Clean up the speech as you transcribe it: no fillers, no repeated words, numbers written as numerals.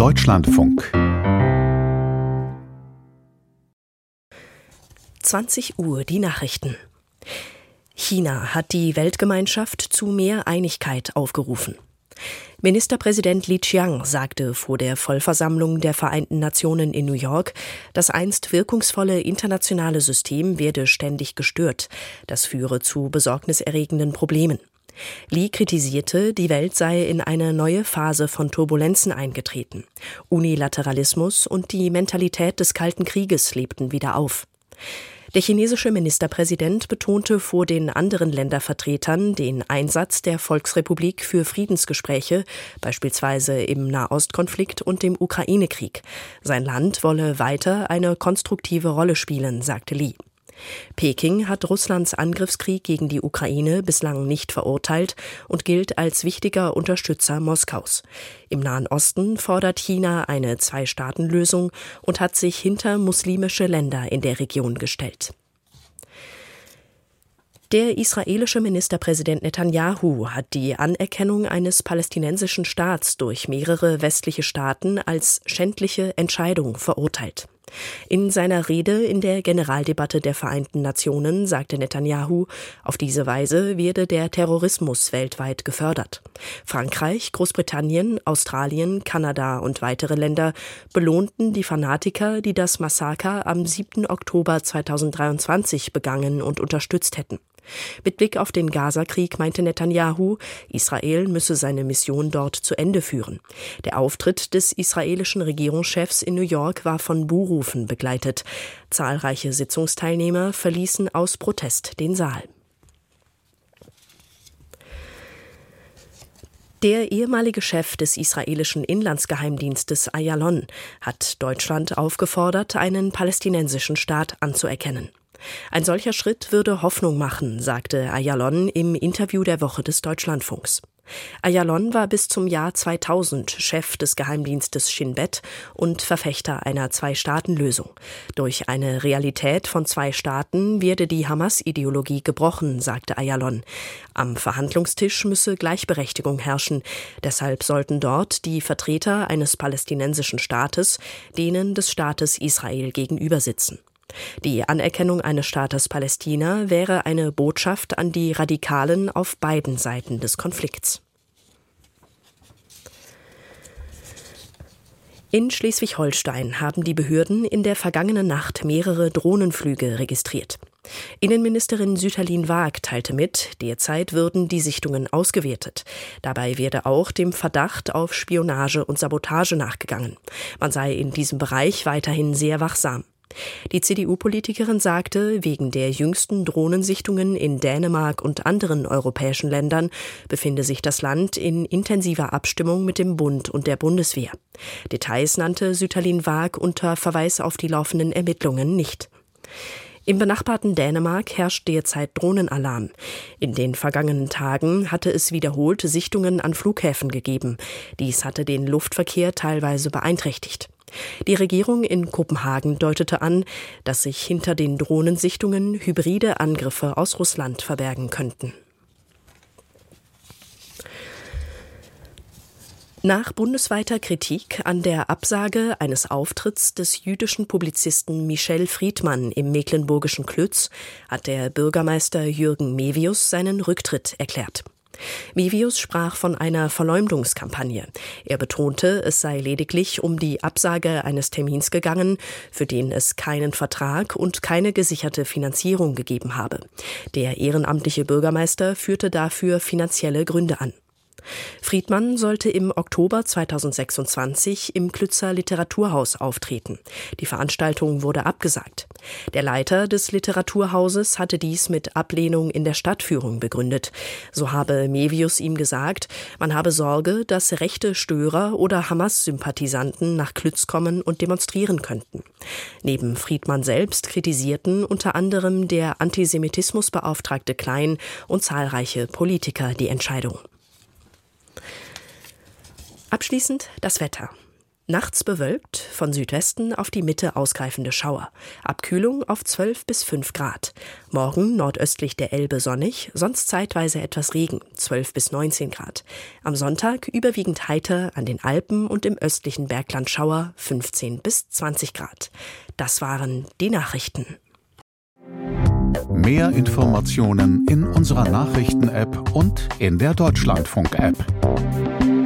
Deutschlandfunk 20 Uhr, die Nachrichten. China hat die Weltgemeinschaft zu mehr Einigkeit aufgerufen. Ministerpräsident Li Qiang sagte vor der Vollversammlung der Vereinten Nationen in New York, das einst wirkungsvolle internationale System werde ständig gestört. Das führe zu besorgniserregenden Problemen. Li kritisierte, die Welt sei in eine neue Phase von Turbulenzen eingetreten. Unilateralismus und die Mentalität des Kalten Krieges lebten wieder auf. Der chinesische Ministerpräsident betonte vor den anderen Ländervertretern den Einsatz der Volksrepublik für Friedensgespräche, beispielsweise im Nahostkonflikt und dem Ukraine-Krieg. Sein Land wolle weiter eine konstruktive Rolle spielen, sagte Li. Peking hat Russlands Angriffskrieg gegen die Ukraine bislang nicht verurteilt und gilt als wichtiger Unterstützer Moskaus. Im Nahen Osten fordert China eine Zwei-Staaten-Lösung und hat sich hinter muslimische Länder in der Region gestellt. Der israelische Ministerpräsident Netanyahu hat die Anerkennung eines palästinensischen Staats durch mehrere westliche Staaten als schändliche Entscheidung verurteilt. In seiner Rede in der Generaldebatte der Vereinten Nationen sagte Netanyahu, auf diese Weise werde der Terrorismus weltweit gefördert. Frankreich, Großbritannien, Australien, Kanada und weitere Länder belohnten die Fanatiker, die das Massaker am 7. Oktober 2023 begangen und unterstützt hätten. Mit Blick auf den Gaza-Krieg meinte Netanyahu, Israel müsse seine Mission dort zu Ende führen. Der Auftritt des israelischen Regierungschefs in New York war von Buhrufen begleitet. Zahlreiche Sitzungsteilnehmer verließen aus Protest den Saal. Der ehemalige Chef des israelischen Inlandsgeheimdienstes Ayalon hat Deutschland aufgefordert, einen palästinensischen Staat anzuerkennen. Ein solcher Schritt würde Hoffnung machen, sagte Ayalon im Interview der Woche des Deutschlandfunks. Ayalon war bis zum Jahr 2000 Chef des Geheimdienstes Shin Bet und Verfechter einer Zwei-Staaten-Lösung. Durch eine Realität von zwei Staaten werde die Hamas-Ideologie gebrochen, sagte Ayalon. Am Verhandlungstisch müsse Gleichberechtigung herrschen. Deshalb sollten dort die Vertreter eines palästinensischen Staates denen des Staates Israel gegenüber sitzen. Die Anerkennung eines Staates Palästina wäre eine Botschaft an die Radikalen auf beiden Seiten des Konflikts. In Schleswig-Holstein haben die Behörden in der vergangenen Nacht mehrere Drohnenflüge registriert. Innenministerin Sütterlin Waag teilte mit, derzeit würden die Sichtungen ausgewertet. Dabei werde auch dem Verdacht auf Spionage und Sabotage nachgegangen. Man sei in diesem Bereich weiterhin sehr wachsam. Die CDU-Politikerin sagte, wegen der jüngsten Drohnensichtungen in Dänemark und anderen europäischen Ländern befinde sich das Land in intensiver Abstimmung mit dem Bund und der Bundeswehr. Details nannte Sütterlin Waag unter Verweis auf die laufenden Ermittlungen nicht. Im benachbarten Dänemark herrscht derzeit Drohnenalarm. In den vergangenen Tagen hatte es wiederholt Sichtungen an Flughäfen gegeben. Dies hatte den Luftverkehr teilweise beeinträchtigt. Die Regierung in Kopenhagen deutete an, dass sich hinter den Drohnensichtungen hybride Angriffe aus Russland verbergen könnten. Nach bundesweiter Kritik an der Absage eines Auftritts des jüdischen Publizisten Michel Friedmann im mecklenburgischen Klütz hat der Bürgermeister Jürgen Mevius seinen Rücktritt erklärt. Mevius sprach von einer Verleumdungskampagne. Er betonte, es sei lediglich um die Absage eines Termins gegangen, für den es keinen Vertrag und keine gesicherte Finanzierung gegeben habe. Der ehrenamtliche Bürgermeister führte dafür finanzielle Gründe an. Friedmann sollte im Oktober 2026 im Klützer Literaturhaus auftreten. Die Veranstaltung wurde abgesagt. Der Leiter des Literaturhauses hatte dies mit Ablehnung in der Stadtführung begründet. So habe Mevius ihm gesagt, man habe Sorge, dass rechte Störer oder Hamas-Sympathisanten nach Klütz kommen und demonstrieren könnten. Neben Friedmann selbst kritisierten unter anderem der Antisemitismusbeauftragte Klein und zahlreiche Politiker die Entscheidung. Abschließend das Wetter. Nachts bewölkt, von Südwesten auf die Mitte ausgreifende Schauer. Abkühlung auf 12 bis 5 Grad. Morgen nordöstlich der Elbe sonnig, sonst zeitweise etwas Regen, 12 bis 19 Grad. Am Sonntag überwiegend heiter, an den Alpen und im östlichen Bergland Schauer, 15 bis 20 Grad. Das waren die Nachrichten. Mehr Informationen in unserer Nachrichten-App und in der Deutschlandfunk-App.